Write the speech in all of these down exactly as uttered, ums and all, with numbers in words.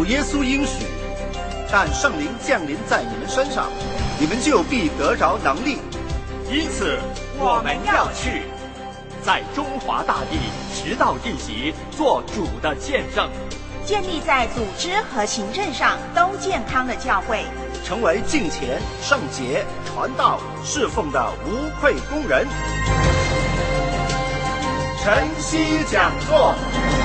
主耶稣应许，但圣灵降临在你们身上，你们就必得着能力。 因此我们要去，在中华大地直到地极做主的见证， 建立在组织和行政上都健康的教会， 成为敬虔、圣洁、传道、侍奉的无愧工人。晨曦讲座。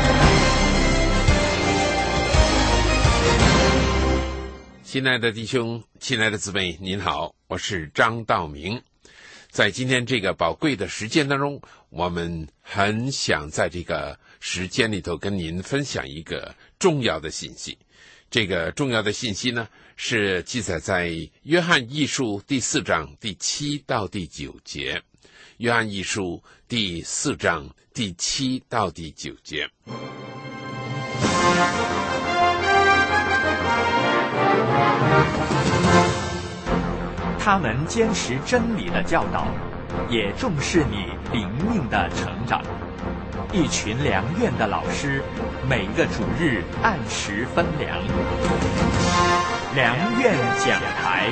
亲爱的弟兄，亲爱的姊妹，您好，我是张道明。在今天这个宝贵的时间当中，我们很想在这个时间里头跟您分享一个重要的信息。这个重要的信息呢，是记载在约翰一书第四章第七到第九节。约翰一书第四章第七到第九节。 他们坚持真理的教导，也重视你灵命的成长。一群良院的老师，每个主日按时分粮。良院讲台。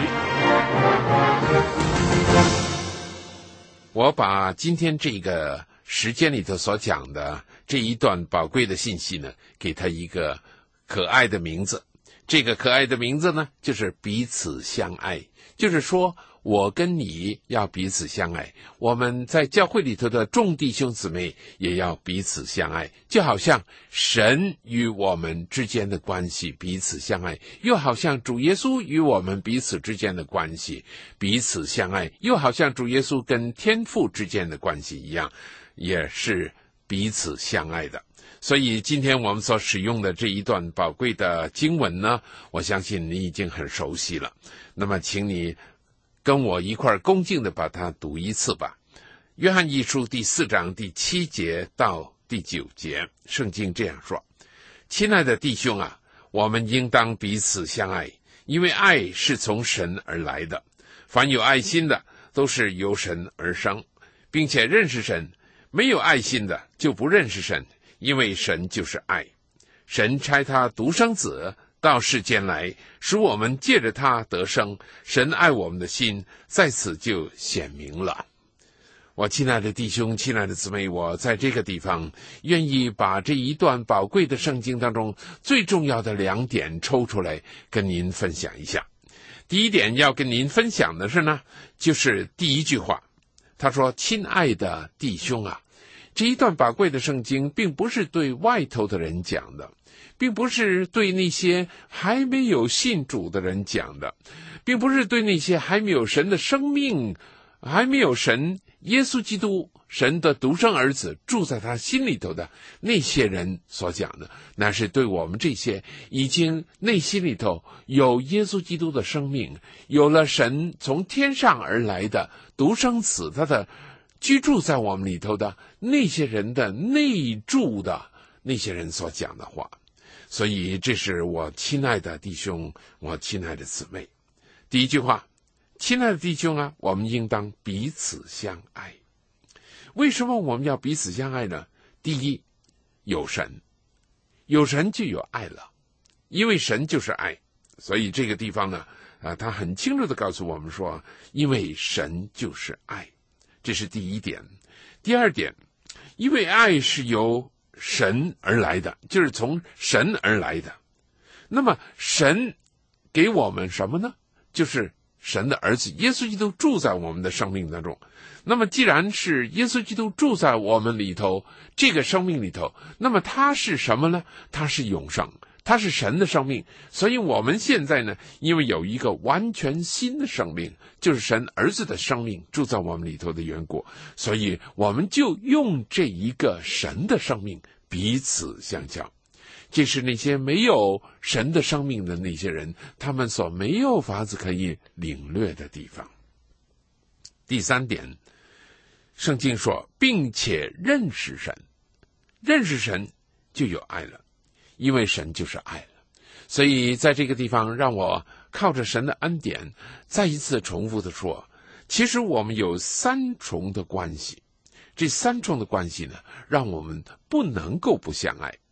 我把今天这个时间里头所讲的这一段宝贵的信息呢，给它一个可爱的名字。这个可爱的名字呢，就是彼此相爱。就是说，我跟你要彼此相爱，我们在教会里头的众弟兄姊妹也要彼此相爱，就好像神与我们之间的关系彼此相爱，又好像主耶稣与我们彼此之间的关系彼此相爱，又好像主耶稣跟天父之间的关系一样，也是彼此相爱的。所以今天我们所使用的这一段宝贵的经文呢，我相信你已经很熟悉了。那么请你跟我一块恭敬的把它读一次吧。约翰一书第四章第七节到第九节，圣经这样说：亲爱的弟兄啊，我们应当彼此相爱，因为爱是从神而来的。凡有爱心的，都是由神而生，并且认识神；没有爱心的，就不认识神，因为神就是爱。神差他独生子到世间来，使我们借着他得生。神爱我们的心在此就显明了。我亲爱的弟兄，亲爱的姊妹，我在这个地方愿意把这一段宝贵的圣经当中最重要的两点抽出来跟您分享一下。第一点要跟您分享的是呢，就是第一句话，他说：亲爱的弟兄啊。这一段宝贵的圣经并不是对外头的人讲的，并不是对那些还没有信主的人讲的，并不是对那些还没有神的生命，还没有神耶稣基督神的独生儿子住在他心里头的那些人所讲的，那是对我们这些已经内心里头有耶稣基督的生命，有了神从天上而来的独生子，他的居住在我们里头的那些人的内住的那些人所讲的话。所以这是我亲爱的弟兄，我亲爱的姊妹。第一句话，亲爱的弟兄啊，我们应当彼此相爱。为什么我们要彼此相爱呢？第一，有神，有神就有爱了，因为神就是爱。所以这个地方呢，啊，他很清楚地告诉我们说，因为神就是爱。这是第一点。第二点，因为爱是由神而来的，就是从神而来的。那么神给我们什么呢？就是神的儿子耶稣基督住在我们的生命当中。那么既然是耶稣基督住在我们里头，这个生命里头，那么他是什么呢？他是永生，他是神的生命。所以我们现在呢，因为有一个完全新的生命，就是神儿子的生命住在我们里头的缘故，所以我们就用这一个神的生命彼此相交。这是那些没有神的生命的那些人，他们所没有法子可以领略的地方。第三点，圣经说，并且认识神。认识神就有爱了，因为神就是爱了。所以在这个地方，让我靠着神的恩典再一次重复的说，其实我们有三重的关系。这三重的关系呢，让我们不能够不相爱。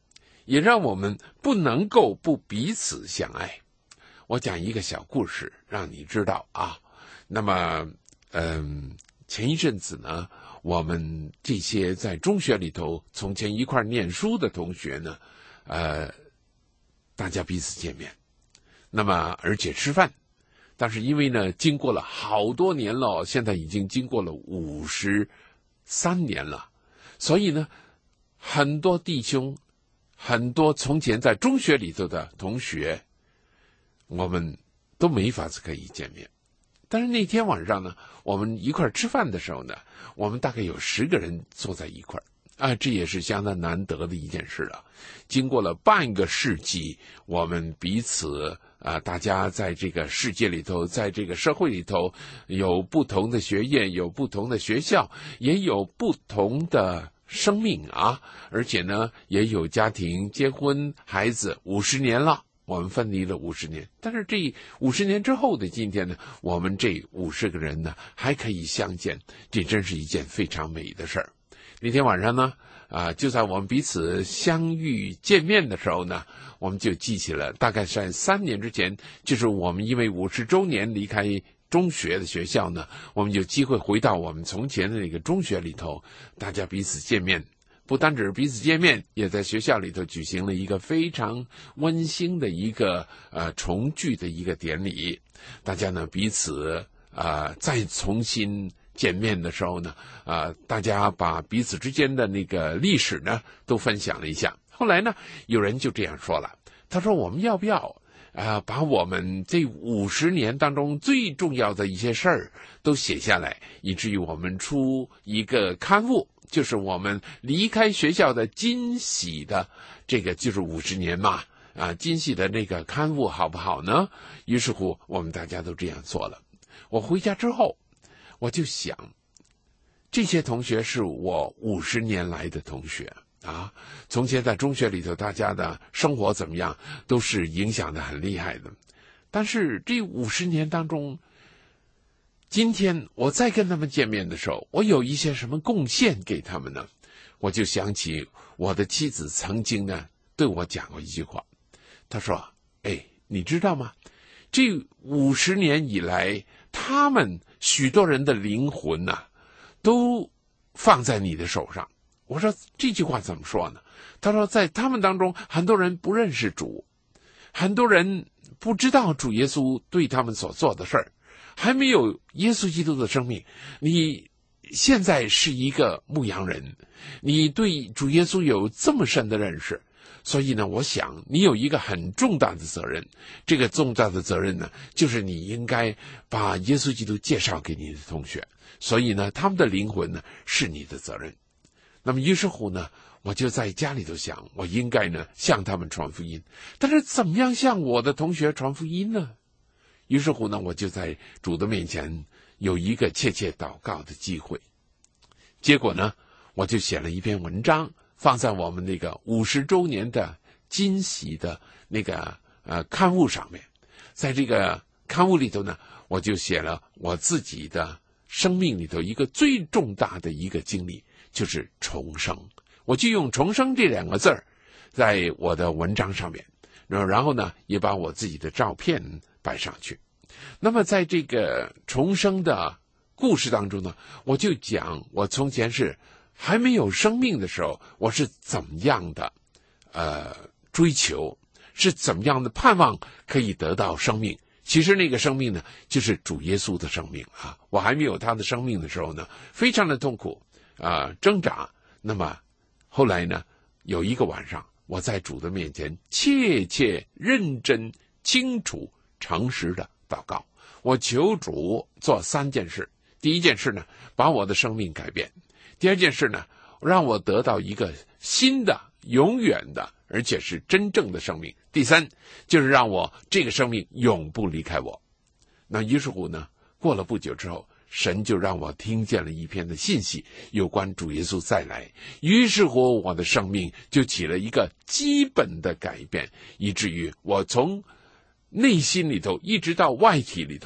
也让我们不能够不彼此相爱。我讲一个小故事让你知道啊。那么嗯，前一阵子呢，我们这些在中学里头从前一块念书的同学呢，呃大家彼此见面，那么而且吃饭。但是因为呢经过了好多年了，现在已经经过了五十三年了，所以呢很多弟兄，很多从前在中学里头的同学，我们都没法子可以见面。但是那天晚上呢，我们一块吃饭的时候呢，我们大概有十个人坐在一块啊，这也是相当难得的一件事了。经过了半个世纪，我们彼此啊，大家在这个世界里头，在这个社会里头，有不同的学业，有不同的学校，也有不同的生命啊，而且呢，也有家庭、结婚、孩子，五十年了。我们分离了五十年，但是这五十年之后的今天呢，我们这五十个人呢还可以相见，这真是一件非常美的事儿。那天晚上呢，啊，就在我们彼此相遇见面的时候呢，我们就记起了，大概在三年之前，就是我们因为五十周年离开中学的学校呢，我们有机会回到我们从前的那个中学里头，大家彼此见面。不单只是彼此见面，也在学校里头举行了一个非常温馨的一个呃重聚的一个典礼。大家呢彼此啊、呃、再重新见面的时候呢，啊、呃、大家把彼此之间的那个历史呢都分享了一下。后来呢，有人就这样说了，他说我们要不要啊、呃、把我们这五十年当中最重要的一些事儿都写下来，以至于我们出一个刊物。就是我们离开学校的惊喜的这个就是五十年嘛，啊，惊喜的那个刊物好不好呢？于是乎，我们大家都这样做了。我回家之后，我就想，这些同学是我五十年来的同学啊。从前在中学里头，大家的生活怎么样，都是影响的很厉害的。但是这五十年当中，今天我再跟他们见面的时候，我有一些什么贡献给他们呢？我就想起我的妻子曾经呢对我讲过一句话，她说：哎，你知道吗？这五十年以来，他们许多人的灵魂呐、啊，都放在你的手上。我说这句话怎么说呢？她说在他们当中，很多人不认识主，很多人不知道主耶稣对他们所做的事儿。还没有耶稣基督的生命，你现在是一个牧羊人，你对主耶稣有这么深的认识，所以呢，我想你有一个很重大的责任。这个重大的责任呢，就是你应该把耶稣基督介绍给你的同学，所以呢，他们的灵魂呢是你的责任。那么于是乎呢，我就在家里头想，我应该呢向他们传福音，但是怎么样向我的同学传福音呢？于是乎呢，我就在主的面前有一个切切祷告的机会。结果呢，我就写了一篇文章，放在我们那个五十周年的惊喜的那个呃刊物上面。在这个刊物里头呢，我就写了我自己的生命里头一个最重大的一个经历，就是重生。我就用重生这两个字儿在我的文章上面，然后呢，也把我自己的照片摆上去。那么在这个重生的故事当中呢，我就讲我从前是还没有生命的时候，我是怎么样的呃追求，是怎么样的盼望可以得到生命。其实那个生命呢，就是主耶稣的生命啊。我还没有他的生命的时候呢，非常的痛苦啊、呃、挣扎。那么后来呢，有一个晚上，我在主的面前切切认真清楚诚实的祷告，我求主做三件事。第一件事呢，把我的生命改变；第二件事呢，让我得到一个新的永远的而且是真正的生命；第三就是让我这个生命永不离开我。那于是乎呢，过了不久之后，神就让我听见了一篇的信息，有关主耶稣再来。于是乎我的生命就起了一个基本的改变，以至于我从内心里头一直到外体里头，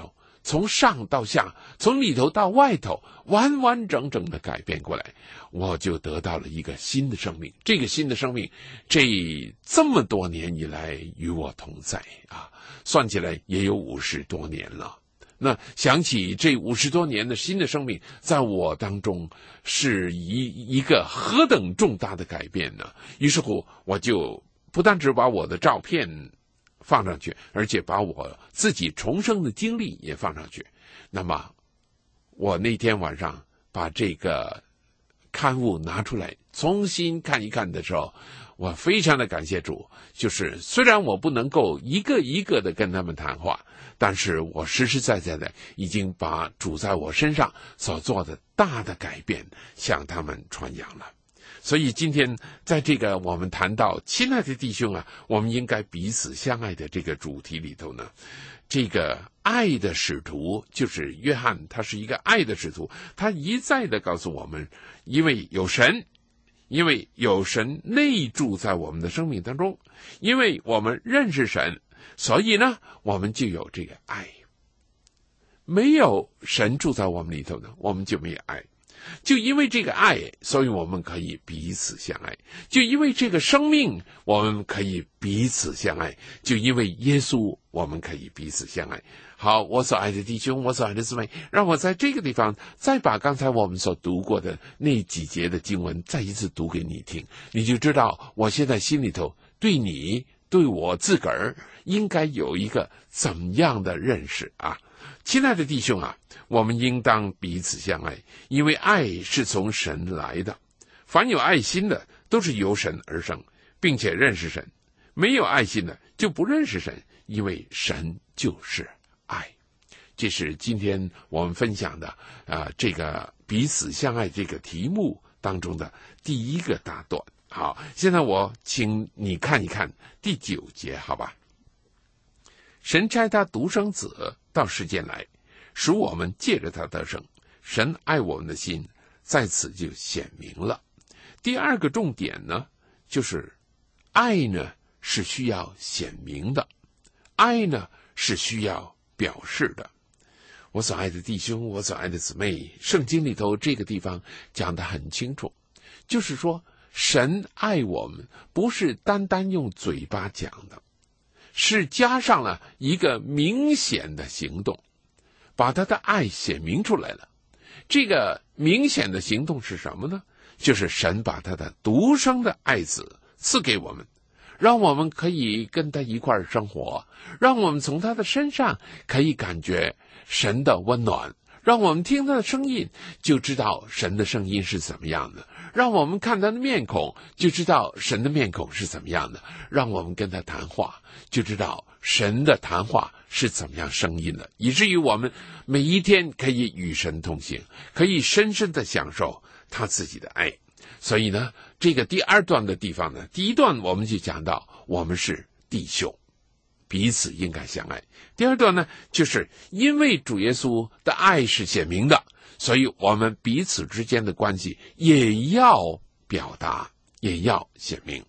从上到下，从里头到外头，完完整整的改变过来，我就得到了一个新的生命。这个新的生命，这这么多年以来与我同在啊，算起来也有五十多年了。那想起这五十多年的新的生命，在我当中是一一个何等重大的改变呢？于是乎，我就不单只把我的照片放上去，而且把我自己重生的经历也放上去。那么，我那天晚上把这个刊物拿出来重新看一看的时候，我非常的感谢主，就是虽然我不能够一个一个的跟他们谈话，但是我实实在在的已经把主在我身上所做的大的改变向他们传扬了。所以今天在这个我们谈到亲爱的弟兄啊，我们应该彼此相爱的这个主题里头呢，这个爱的使徒就是约翰，他是一个爱的使徒，他一再的告诉我们，因为有神，因为有神内住在我们的生命当中，因为我们认识神，所以呢我们就有这个爱。没有神住在我们里头呢，我们就没有爱。就因为这个爱，所以我们可以彼此相爱。就因为这个生命，我们可以彼此相爱。就因为耶稣，我们可以彼此相爱。好，我所爱的弟兄，我所爱的姊妹，让我在这个地方再把刚才我们所读过的那几节的经文再一次读给你听，你就知道我现在心里头对你对我自个儿应该有一个怎样的认识啊。亲爱的弟兄啊，我们应当彼此相爱，因为爱是从神来的。凡有爱心的，都是由神而生，并且认识神。没有爱心的，就不认识神，因为神就是爱。这是今天我们分享的啊、呃，这个彼此相爱这个题目当中的第一个大段。好，现在我请你看一看第九节，好吧？神差他独生子到世间来，使我们借着他得生。神爱我们的心在此就显明了。第二个重点呢，就是爱呢是需要显明的，爱呢是需要表示的。我所爱的弟兄，我所爱的姊妹，圣经里头这个地方讲得很清楚，就是说神爱我们不是单单用嘴巴讲的，是加上了一个明显的行动，把他的爱显明出来了。这个明显的行动是什么呢？就是神把他的独生的爱子赐给我们，让我们可以跟他一块儿生活，让我们从他的身上可以感觉神的温暖，让我们听他的声音就知道神的声音是怎么样的，让我们看他的面孔就知道神的面孔是怎么样的，让我们跟他谈话就知道神的谈话是怎么样声音的，以至于我们每一天可以与神同行，可以深深的享受他自己的爱。所以呢，这个第二段的地方呢，第一段我们就讲到我们是弟兄，彼此应该相爱。第二段呢，就是因为主耶稣的爱是显明的，所以我们彼此之间的关系也要表达，也要显明。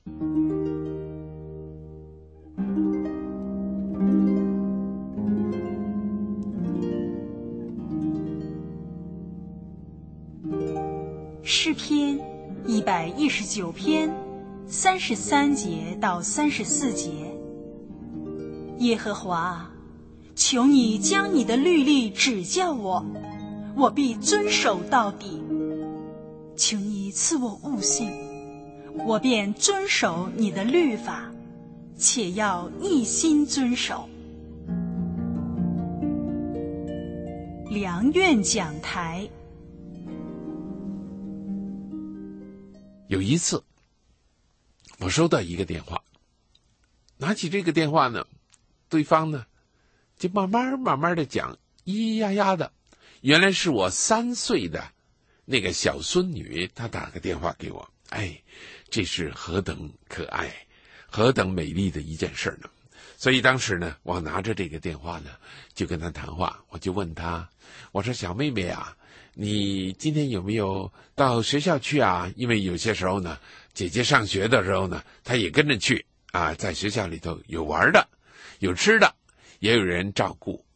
诗篇一百一十九篇三十三节到三十四节。耶和华，求你将你的律例指教我，我必遵守到底。求你赐我悟性，我便遵守你的律法，且要一心遵守。良苑讲台。 有一次我收到一个电话，拿起这个电话呢，对方呢就慢慢慢慢的讲，咿咿呀呀的，原来是我三岁的那个小孙女，她打个电话给我。哎，这是何等可爱何等美丽的一件事呢。所以当时呢，我拿着这个电话呢就跟她谈话，我就问她，我说小妹妹啊，你今天有没有到学校去啊？因为有些时候呢，姐姐上学的时候呢，她也跟着去啊，在学校里头有玩的，有吃的，也有人照顾。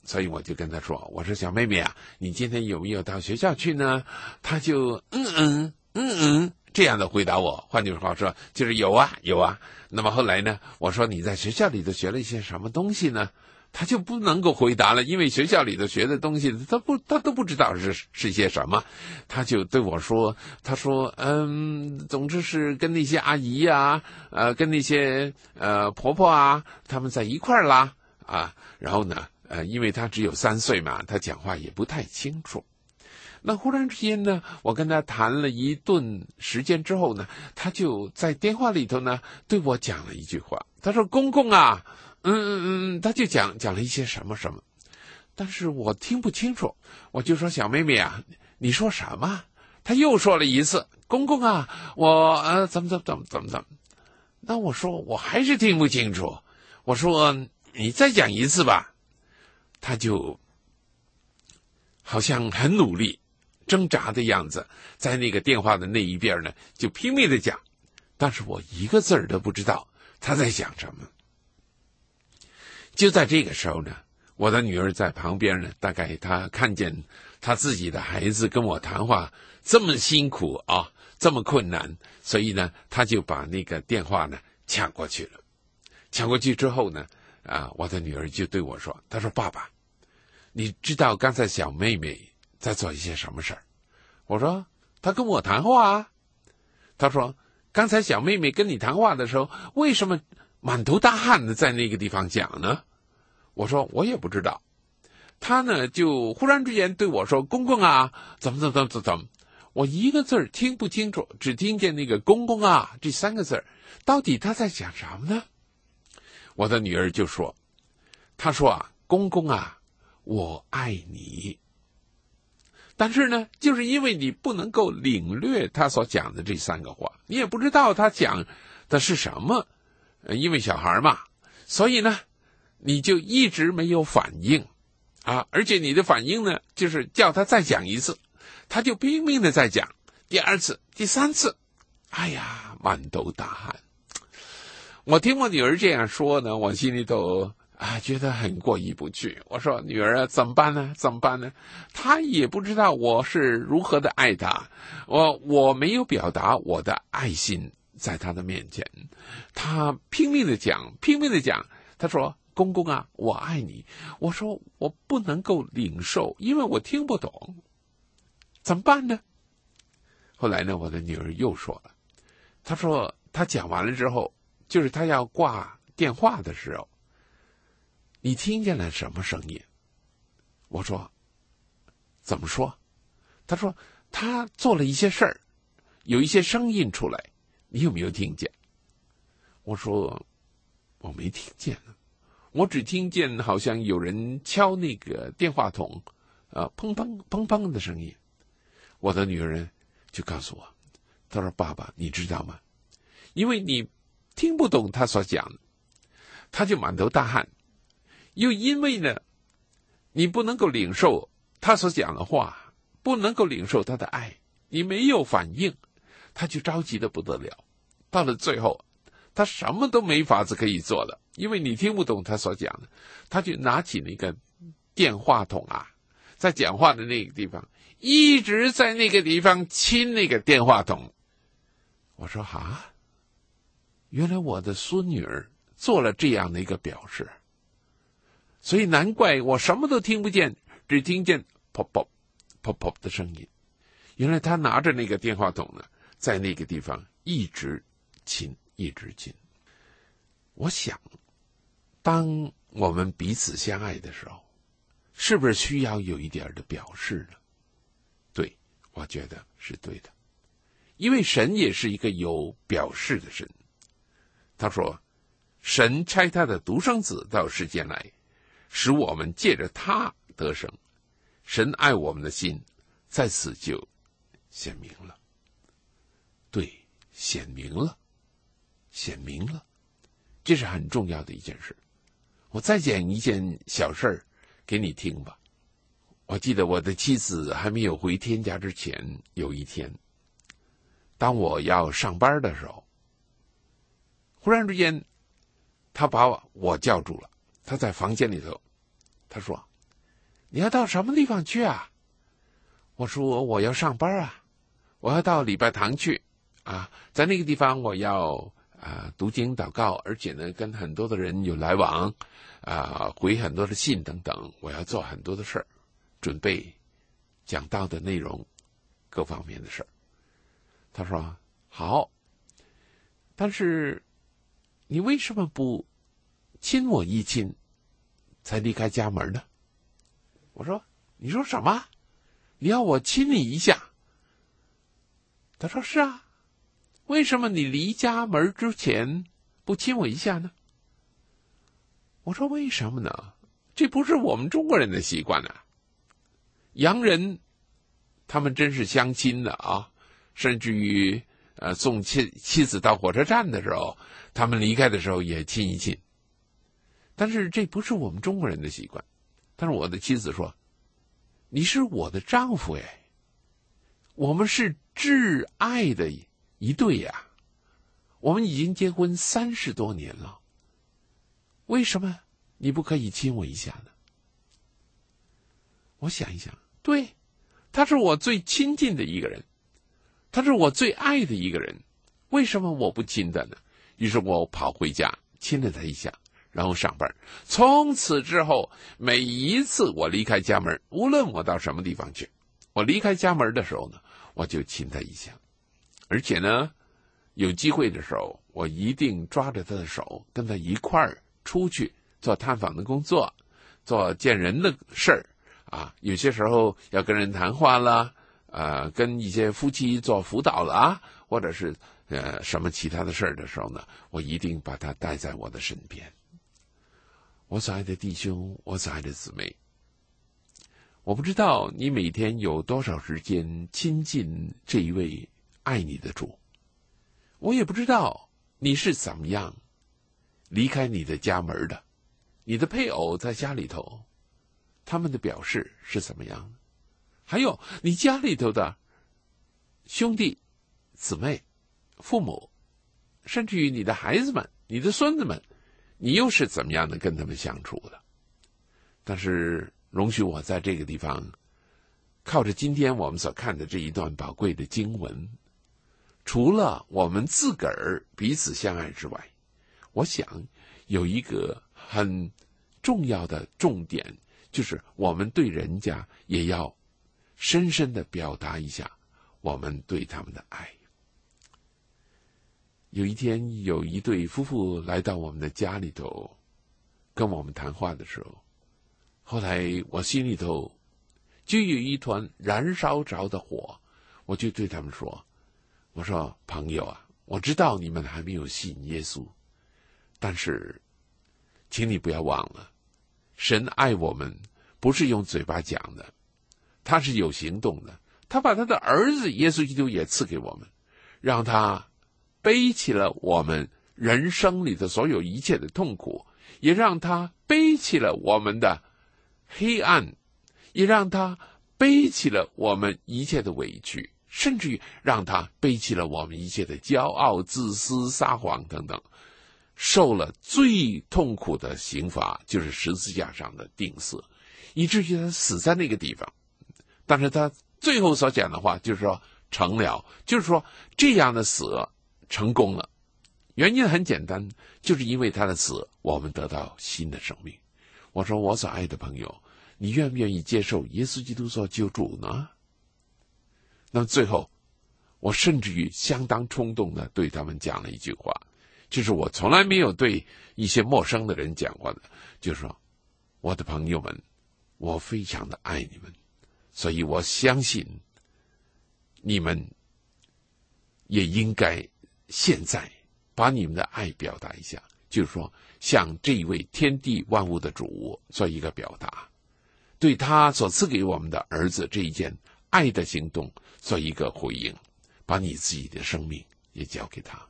所以我就跟他说，我说小妹妹啊，你今天有没有到学校去呢？他就嗯嗯嗯嗯这样的回答我，换句话说就是有啊有啊。那么后来呢，我说你在学校里头学了一些什么东西呢？他就不能够回答了，因为学校里头学的东西他不他都不知道是是些什么。他就对我说，他说嗯总之是跟那些阿姨啊呃跟那些呃婆婆啊他们在一块儿啦啊。然后呢呃因为他只有三岁嘛，他讲话也不太清楚。那忽然之间呢，我跟他谈了一顿时间之后呢，他就在电话里头呢对我讲了一句话，他说公公啊嗯嗯嗯，他就讲讲了一些什么什么，但是我听不清楚。我就说小妹妹啊，你说什么？他又说了一次，公公啊，我呃怎么怎么怎么怎么怎么。那我说我还是听不清楚，我说你再讲一次吧。他就好像很努力挣扎的样子，在那个电话的那一边呢，就拼命的讲，但是我一个字儿都不知道他在讲什么。就在这个时候呢，我的女儿在旁边呢，大概她看见她自己的孩子跟我谈话这么辛苦啊，这么困难，所以呢，她就把那个电话呢抢过去了。抢过去之后呢，啊，我的女儿就对我说，她说爸爸，你知道刚才小妹妹在做一些什么事儿？我说她跟我谈话啊。她说刚才小妹妹跟你谈话的时候，为什么满头大汗的在那个地方讲呢？我说我也不知道。他呢就忽然之间对我说，公公啊怎么怎么怎么怎么。我一个字儿听不清楚，只听见那个公公啊这三个字儿，到底他在讲什么呢？我的女儿就说，他说啊，公公啊我爱你。但是呢，就是因为你不能够领略他所讲的这三个话，你也不知道他讲的是什么，因为小孩嘛，所以呢你就一直没有反应啊，而且你的反应呢就是叫他再讲一次，他就拼命的再讲，第二次第三次，哎呀满头大汗。我听我女儿这样说呢，我心里头啊觉得很过意不去。我说女儿啊，怎么办呢怎么办呢？她也不知道我是如何的爱她，我我没有表达我的爱心在她的面前，她拼命的讲拼命的讲。她说公公啊我爱你。我说我不能够领受，因为我听不懂，怎么办呢？后来呢，我的女儿又说了，她说她讲完了之后，就是她要挂电话的时候，你听见了什么声音？我说怎么说？她说她做了一些事儿，有一些声音出来，你有没有听见？我说我没听见，我只听见好像有人敲那个电话筒，呃，砰砰砰砰的声音。我的女儿就告诉我，她说爸爸你知道吗？因为你听不懂他所讲的，他就满头大汗，又因为呢你不能够领受他所讲的话，不能够领受他的爱，你没有反应，他就着急的不得了。到了最后他什么都没法子可以做了，因为你听不懂他所讲的，他就拿起那个电话筒啊，在讲话的那个地方一直在那个地方亲那个电话筒。我说啊，原来我的孙女儿做了这样的一个表示，所以难怪我什么都听不见，只听见 pop pop pop pop 的声音。原来他拿着那个电话筒呢，在那个地方一直亲一直亲。我想当我们彼此相爱的时候，是不是需要有一点的表示呢？对，我觉得是对的，因为神也是一个有表示的神。他说神差他的独生子到世间来，使我们借着他得生。神爱我们的心在此就显明了。对，显明了显明了，这是很重要的一件事。我再讲一件小事儿给你听吧。我记得我的妻子还没有回天家之前，有一天当我要上班的时候，忽然之间他把我叫住了，他在房间里头，他说你要到什么地方去啊？我说我要上班啊，我要到礼拜堂去啊，在那个地方我要啊读经祷告，而且呢跟很多的人有来往啊，回很多的信等等，我要做很多的事儿，准备讲道的内容，各方面的事儿。他说好，但是你为什么不亲我一亲才离开家门呢？我说你说什么？你要我亲你一下？他说是啊，为什么你离家门之前不亲我一下呢？我说为什么呢？这不是我们中国人的习惯啊。洋人他们真是相亲的啊，甚至于呃送妻妻子到火车站的时候，他们离开的时候也亲一亲。但是这不是我们中国人的习惯。但是我的妻子说，你是我的丈夫哎，我们是挚爱的一对呀、啊，我们已经结婚三十多年了，为什么你不可以亲我一下呢？我想一想，对，他是我最亲近的一个人，他是我最爱的一个人，为什么我不亲他呢？于是我跑回家亲了他一下，然后上班。从此之后，每一次我离开家门，无论我到什么地方去，我离开家门的时候呢，我就亲他一下。而且呢，有机会的时候，我一定抓着他的手，跟他一块儿出去做探访的工作，做见人的事儿啊。有些时候要跟人谈话啦，呃，跟一些夫妻做辅导啦，或者是呃什么其他的事儿的时候呢，我一定把他带在我的身边。我所爱的弟兄，我所爱的姊妹，我不知道你每天有多少时间亲近这一位爱你的主，我也不知道你是怎么样离开你的家门的，你的配偶在家里头，他们的表示是怎么样的？还有你家里头的兄弟、姊妹、父母，甚至于你的孩子们、你的孙子们，你又是怎么样的跟他们相处的？但是容许我在这个地方，靠着今天我们所看的这一段宝贵的经文，除了我们自个儿彼此相爱之外，我想有一个很重要的重点，就是我们对人家也要深深的表达一下我们对他们的爱。有一天，有一对夫妇来到我们的家里头，跟我们谈话的时候，后来我心里头就有一团燃烧着的火，我就对他们说，我说朋友啊，我知道你们还没有信耶稣，但是请你不要忘了，神爱我们不是用嘴巴讲的，他是有行动的，他把他的儿子耶稣基督也赐给我们，让他背起了我们人生里的所有一切的痛苦，也让他背起了我们的黑暗，也让他背起了我们一切的委屈，甚至于让他背起了我们一切的骄傲、自私、撒谎等等，受了最痛苦的刑罚，就是十字架上的钉死，以至于他死在那个地方。但是他最后所讲的话就是说成了，就是说这样的死成功了。原因很简单，就是因为他的死，我们得到新的生命。我说我所爱的朋友，你愿不愿意接受耶稣基督做救主呢？那么最后，我甚至于相当冲动的对他们讲了一句话，就是我从来没有对一些陌生的人讲过的，就是说，我的朋友们，我非常的爱你们，所以我相信你们也应该现在把你们的爱表达一下，就是说向这一位天地万物的主做一个表达，对他所赐给我们的儿子这一件爱的行动做一个回应，把你自己的生命也交给他。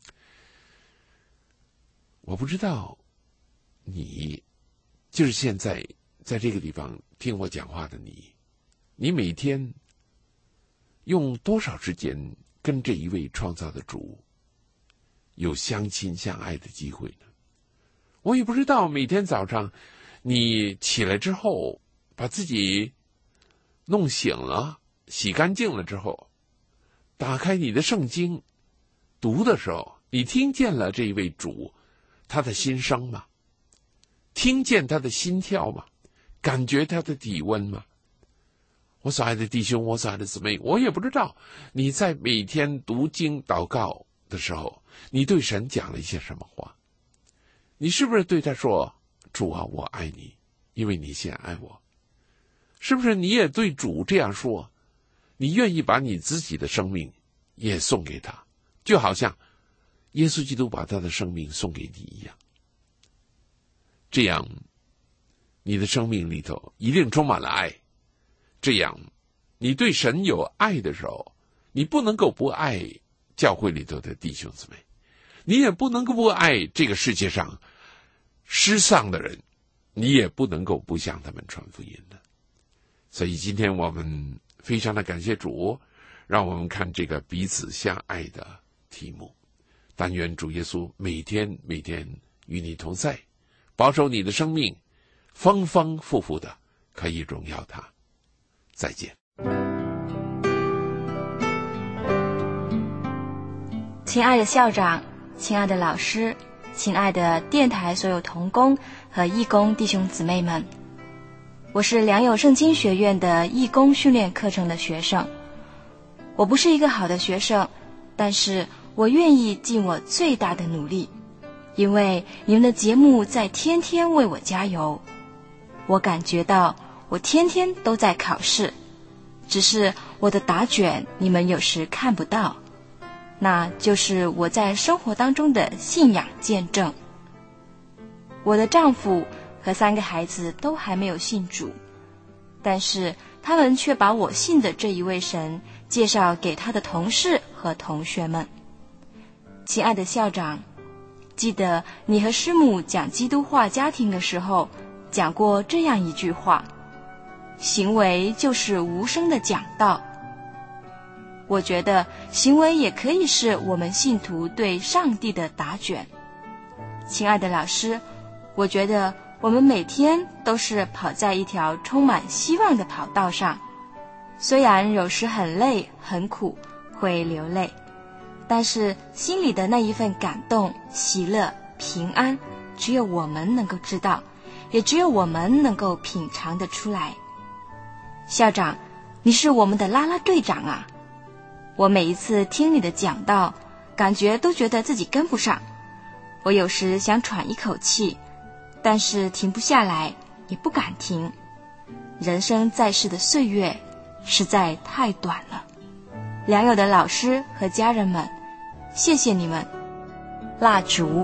我不知道你就是现在在这个地方听我讲话的你，你每天用多少时间跟这一位创造的主有相亲相爱的机会呢？我也不知道每天早上你起来之后， 把自己弄醒了，洗干净了之后，打开你的圣经，读的时候，你听见了这一位主他的心声吗？听见他的心跳吗？感觉他的体温吗？我所爱的弟兄，我所爱的姊妹，我也不知道你在每天读经祷告的时候，你对神讲了一些什么话。你是不是对他说，主啊，我爱你，因为你先爱我？是不是你也对主这样说，你愿意把你自己的生命也送给他，就好像耶稣基督把他的生命送给你一样。这样你的生命里头一定充满了爱。这样你对神有爱的时候，你不能够不爱教会里头的弟兄姊妹，你也不能够不爱这个世界上失丧的人，你也不能够不向他们传福音的。所以今天我们非常的感谢主，让我们看这个彼此相爱的题目。但愿主耶稣每天每天与你同在，保守你的生命丰丰富富的可以荣耀他。再见。 亲爱的校长，亲爱的老师，亲爱的电台所有同工和义工弟兄姊妹们，我是良友圣经学院的义工训练课程的学生。我不是一个好的学生，但是我愿意尽我最大的努力，因为你们的节目在天天为我加油。我感觉到我天天都在考试，只是我的答卷你们有时看不到，那就是我在生活当中的信仰见证。我的丈夫和三个孩子都还没有信主，但是他们却把我信的这一位神介绍给他的同事和同学们。亲爱的校长，记得你和师母讲基督化家庭的时候讲过这样一句话，行为就是无声的讲道。我觉得行为也可以是我们信徒对上帝的答卷。亲爱的老师，我觉得我们每天都是跑在一条充满希望的跑道上，虽然有时很累很苦，会流泪，但是心里的那一份感动、喜乐、平安，只有我们能够知道，也只有我们能够品尝得出来。校长，你是我们的啦啦队长啊！我每一次听你的讲道，感觉都觉得自己跟不上。我有时想喘一口气，但是停不下来，也不敢停。人生在世的岁月实在太短了。良友的老师和家人们，谢谢你们。蜡烛。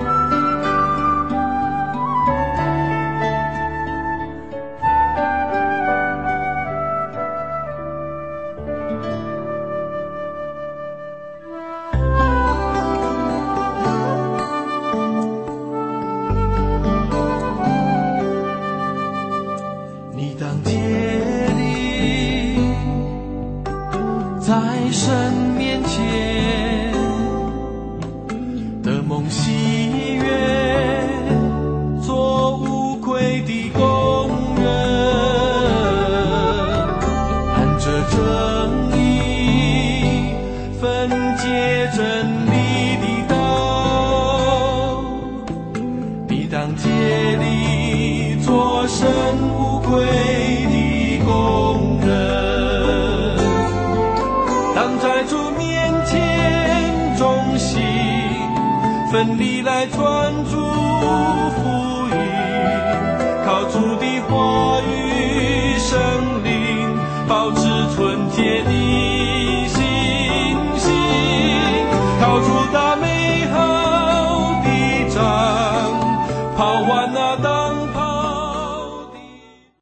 奋力来传主福音，靠主的话语圣灵，保持纯洁的